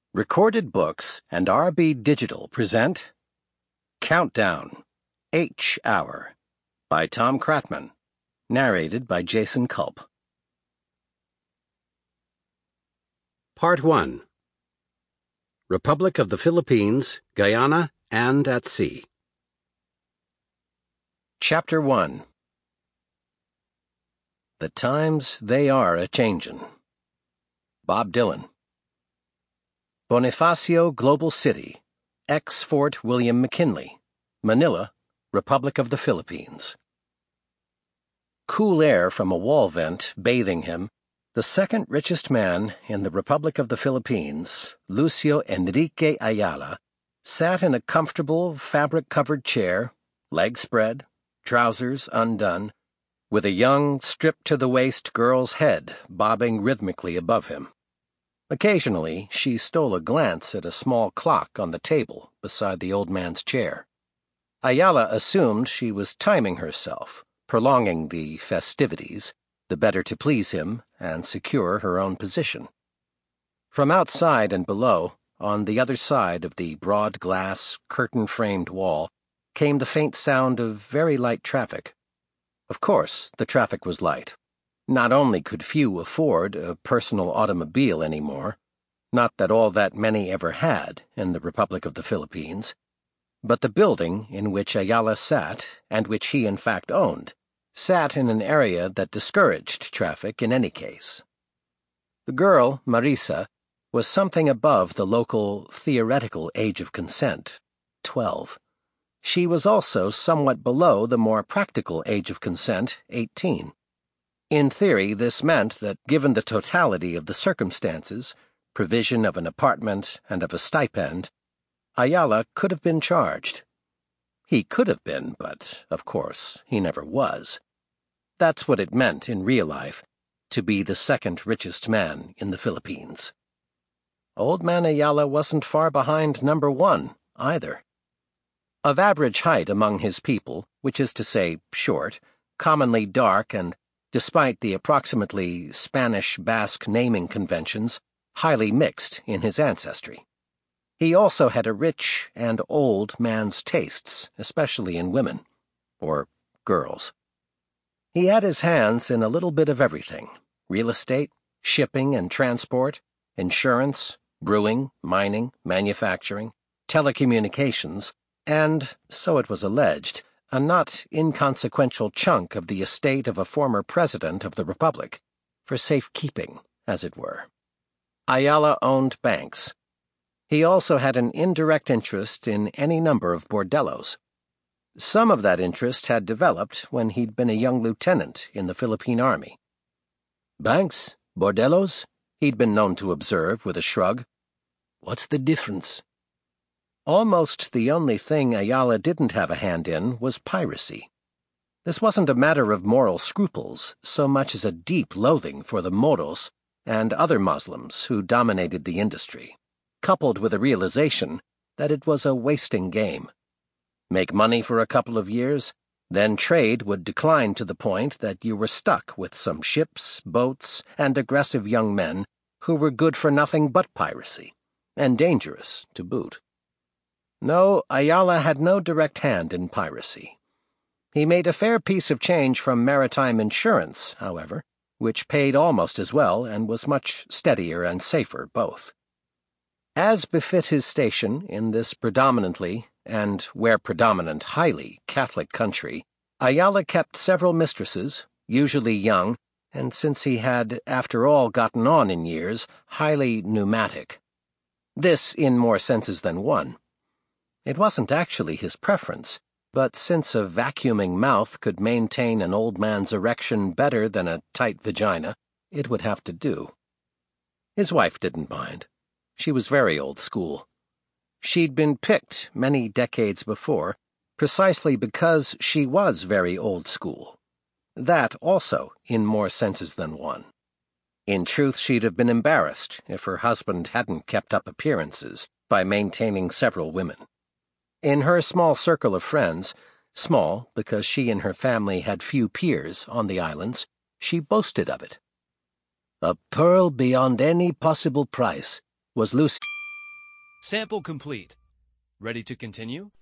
Recorded Books and RB Digital present Countdown, H Hour by Tom Kratman, narrated by Jason Culp. Part 1. Republic of the Philippines, Guyana, and at Sea. Chapter 1. The Times They Are A-Changin'. Bob Dylan. Bonifacio Global City, ex-Fort William McKinley, Manila, Republic of the Philippines. Cool air from a wall vent bathing him, the second richest man in the Republic of the Philippines, Lucio Enrique Ayala, sat in a comfortable, fabric-covered chair, legs spread, trousers undone, with a young, stripped-to-the-waist girl's head bobbing rhythmically above him. Occasionally, she stole a glance at a small clock on the table beside the old man's chair. Ayala assumed she was timing herself, prolonging the festivities, the better to please him and secure her own position. From outside and below, on the other side of the broad glass, curtain-framed wall, came the faint sound of very light traffic. Of course, the traffic was light. Not only could few afford a personal automobile anymore, not that all that many ever had in the Republic of the Philippines, but the building in which Ayala sat, and which he in fact owned, sat in an area that discouraged traffic in any case. The girl, Marisa, was something above the local theoretical age of consent, 12. She was also somewhat below the more practical age of consent, 18. In theory, this meant that given the totality of the circumstances, provision of an apartment and of a stipend, Ayala could have been charged. He could have been, but, of course, he never was. That's what it meant in real life, to be the second richest man in the Philippines. Old man Ayala wasn't far behind number one, either. Of average height among his people, which is to say short, commonly dark and, despite the approximately Spanish-Basque naming conventions, highly mixed in his ancestry. He also had a rich and old man's tastes, especially in women, or girls. He had his hands in a little bit of everything: real estate, shipping and transport, insurance, brewing, mining, manufacturing, telecommunications, and, so it was alleged, a not inconsequential chunk of the estate of a former president of the Republic, for safekeeping, as it were. Ayala owned banks. He also had an indirect interest in any number of bordellos. Some of that interest had developed when he'd been a young lieutenant in the Philippine Army. Banks? Bordellos? He'd been known to observe with a shrug. What's the difference? Almost the only thing Ayala didn't have a hand in was piracy. This wasn't a matter of moral scruples so much as a deep loathing for the Moros and other Muslims who dominated the industry, coupled with a realization that it was a wasting game. Make money for a couple of years, then trade would decline to the point that you were stuck with some ships, boats, and aggressive young men who were good for nothing but piracy, and dangerous to boot. No, Ayala had no direct hand in piracy. He made a fair piece of change from maritime insurance, however, which paid almost as well and was much steadier and safer both. As befit his station in this predominantly, and where predominant highly, Catholic country, Ayala kept several mistresses, usually young, and since he had, after all, gotten on in years, highly pneumatic. This in more senses than one. It wasn't actually his preference, but since a vacuuming mouth could maintain an old man's erection better than a tight vagina, it would have to do. His wife didn't mind. She was very old school. She'd been picked many decades before, precisely because she was very old school. That also in more senses than one. In truth, she'd have been embarrassed if her husband hadn't kept up appearances by maintaining several women. In her small circle of friends, small because she and her family had few peers on the islands, she boasted of it. A pearl beyond any possible price was Lucy. Sample complete. Ready to continue?